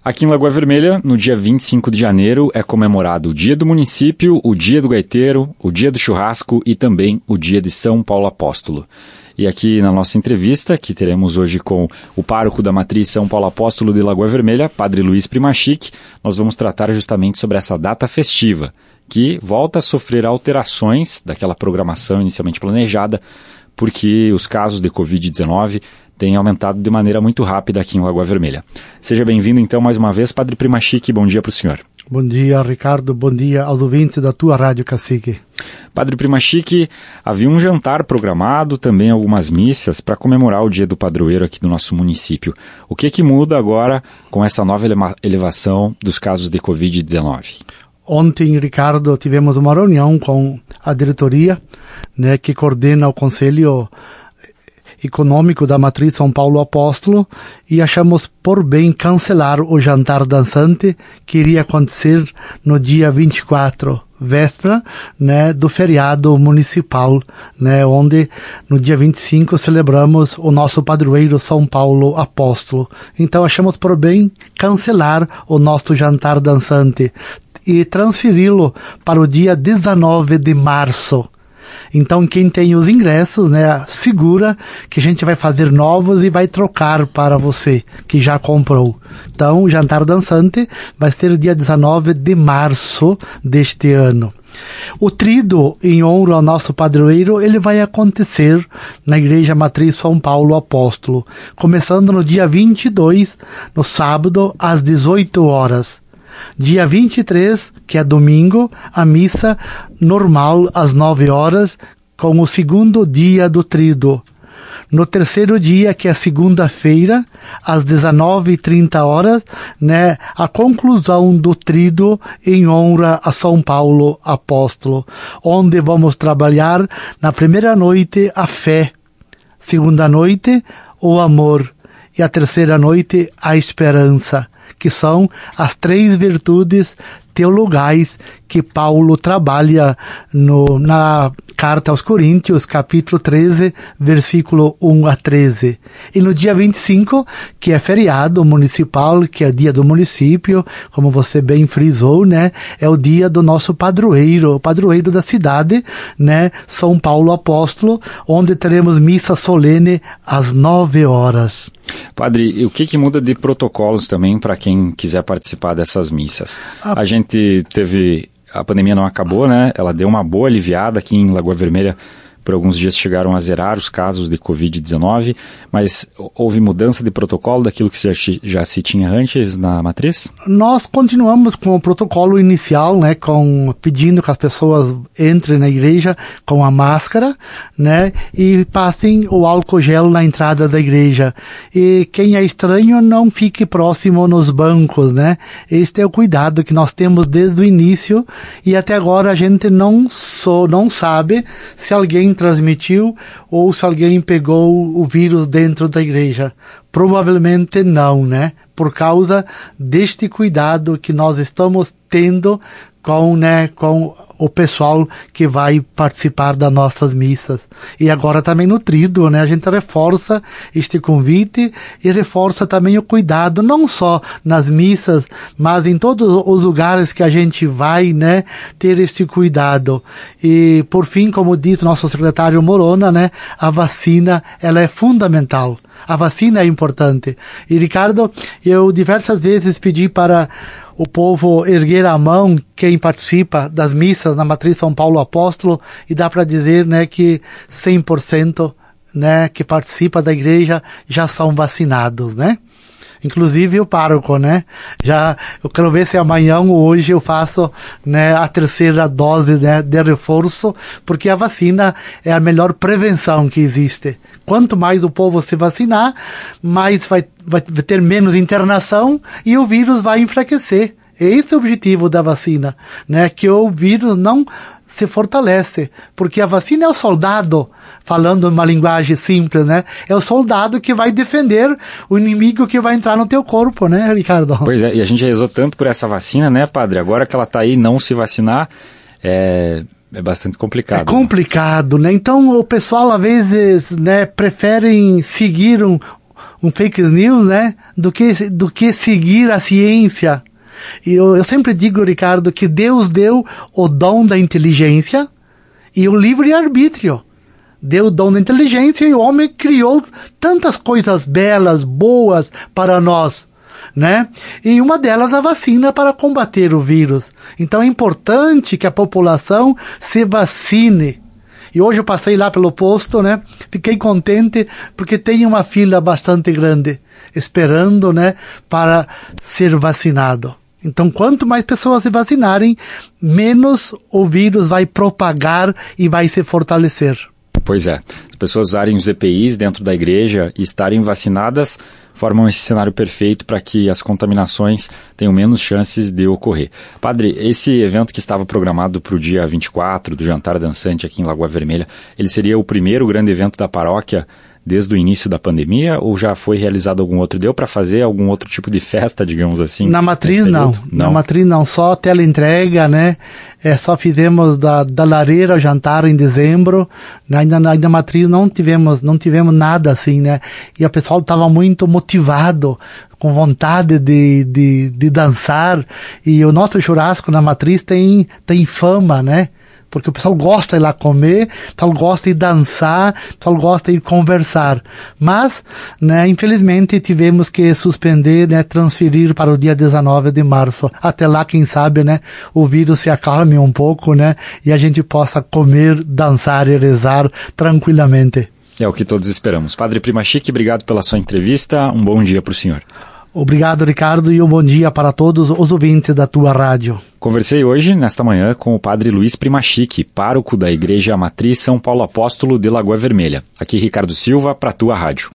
Aqui em Lagoa Vermelha, no dia 25 de janeiro, é comemorado o Dia do Município, o Dia do Gaiteiro, o Dia do Churrasco e também o Dia de São Paulo Apóstolo. E aqui na nossa entrevista, que teremos hoje com o pároco da Matriz São Paulo Apóstolo de Lagoa Vermelha, Padre Luiz Primachique, nós vamos tratar justamente sobre essa data festiva, que volta a sofrer alterações daquela programação inicialmente planejada, porque os casos de Covid-19 têm aumentado de maneira muito rápida aqui em Lagoa Vermelha. Seja bem-vindo, então, mais uma vez, Padre Primachique. Bom dia para o senhor. Bom dia, Ricardo. Bom dia aos ouvintes da tua Rádio Cacique. Padre Primachique, havia um jantar programado, também algumas missas, para comemorar o Dia do Padroeiro aqui do nosso município. O que muda agora com essa nova elevação dos casos de Covid-19? Ontem, Ricardo, tivemos uma reunião com a diretoria, né, que coordena o Conselho Econômico da Matriz São Paulo Apóstolo, e achamos por bem cancelar o jantar dançante que iria acontecer no dia 24, véspera, né, do feriado municipal, né, onde no dia 25 celebramos o nosso padroeiro São Paulo Apóstolo. Então achamos por bem cancelar o nosso jantar dançante e transferi-lo para o dia 19 de março. Então, quem tem os ingressos, né, segura que a gente vai fazer novos e vai trocar para você que já comprou. Então, o jantar dançante vai ser dia 19 de março deste ano. O tríduo em honra ao nosso padroeiro, ele vai acontecer na Igreja Matriz São Paulo Apóstolo, começando no dia 22, no sábado, às 18 horas. Dia 23, que é domingo, a missa normal às 9 horas, com o segundo dia do tríduo. No terceiro dia, que é segunda-feira, às 19h30, né, a conclusão do tríduo em honra a São Paulo Apóstolo, onde vamos trabalhar na primeira noite a fé, segunda noite o amor e a terceira noite a esperança, que são as três virtudes teologais que Paulo trabalha na Carta aos Coríntios, capítulo 13, versículo 1 a 13. E no dia 25, que é feriado municipal, que é dia do município, como você bem frisou, né, é o dia do nosso padroeiro, o padroeiro da cidade, né, São Paulo Apóstolo, onde teremos missa solene às 9 horas. Padre, e o que muda de protocolos também para quem quiser participar dessas missas? A gente teve... A pandemia não acabou, né? Ela deu uma boa aliviada aqui em Lagoa Vermelha. Por alguns dias chegaram a zerar os casos de Covid-19, mas houve mudança de protocolo daquilo que já se tinha antes na matriz? Nós continuamos com o protocolo inicial, né, pedindo que as pessoas entrem na igreja com a máscara, né, e passem o álcool gel na entrada da igreja. E quem é estranho não fique próximo nos bancos, né? Este é o cuidado que nós temos desde o início, e até agora a gente não sabe se alguém transmitiu ou se alguém pegou o vírus dentro da igreja. Provavelmente não, né? Por causa deste cuidado que nós estamos tendo com o pessoal que vai participar das nossas missas. E agora também no tríduo, né? A gente reforça este convite e reforça também o cuidado, não só nas missas, mas em todos os lugares que a gente vai, né? Ter este cuidado. E, por fim, como diz nosso secretário Morona, né? A vacina, ela é fundamental. A vacina é importante. E, Ricardo, eu diversas vezes pedi para o povo erguer a mão, quem participa das missas na Matriz São Paulo Apóstolo, e dá para dizer, né, que 100%, né, que participa da igreja já são vacinados, né? Inclusive o pároco, né? Eu quero ver se amanhã ou hoje eu faço, né, a terceira dose, né, de reforço, porque a vacina é a melhor prevenção que existe. Quanto mais o povo se vacinar, mais vai ter menos internação e o vírus vai enfraquecer. Esse é o objetivo da vacina, né? Que o vírus não se fortalece, porque a vacina é o soldado, falando uma linguagem simples, né? É o soldado que vai defender o inimigo que vai entrar no teu corpo, né, Ricardo? Pois é, e a gente rezou tanto por essa vacina, né, padre? Agora que ela tá aí, não se vacinar, é bastante complicado. É complicado, né? Então o pessoal às vezes, né, preferem seguir um fake news, né, do que seguir a ciência. E eu sempre digo, Ricardo, que Deus deu o dom da inteligência e o livre-arbítrio. Deu o dom da inteligência e o homem criou tantas coisas belas, boas para nós, né? E uma delas a vacina para combater o vírus. Então é importante que a população se vacine. E hoje eu passei lá pelo posto, né? Fiquei contente porque tem uma fila bastante grande esperando, né, para ser vacinado. Então, quanto mais pessoas se vacinarem, menos o vírus vai propagar e vai se fortalecer. Pois é. As pessoas usarem os EPIs dentro da igreja e estarem vacinadas formam esse cenário perfeito para que as contaminações tenham menos chances de ocorrer. Padre, esse evento que estava programado para o dia 24, do Jantar Dançante aqui em Lagoa Vermelha, ele seria o primeiro grande evento da paróquia desde o início da pandemia, ou já foi realizado algum outro? Deu para fazer algum outro tipo de festa, digamos assim? Na matriz não. Na matriz não, só teleentrega, né? Só fizemos da lareira o jantar em dezembro. Ainda na matriz não tivemos nada assim, né? E o pessoal estava muito motivado, com vontade de dançar. E o nosso churrasco na matriz tem fama, né? Porque o pessoal gosta de ir lá comer, o pessoal gosta de dançar, o pessoal gosta de conversar. Mas, né, infelizmente tivemos que suspender, né, transferir para o dia 19 de março. Até lá, quem sabe, né, o vírus se acalme um pouco, né, e a gente possa comer, dançar e rezar tranquilamente. É o que todos esperamos. Padre Primachique, obrigado pela sua entrevista. Um bom dia para o senhor. Obrigado, Ricardo, e um bom dia para todos os ouvintes da tua rádio. Conversei hoje, nesta manhã, com o padre Luiz Primachique, pároco da Igreja Matriz São Paulo Apóstolo de Lagoa Vermelha. Aqui Ricardo Silva, para a tua rádio.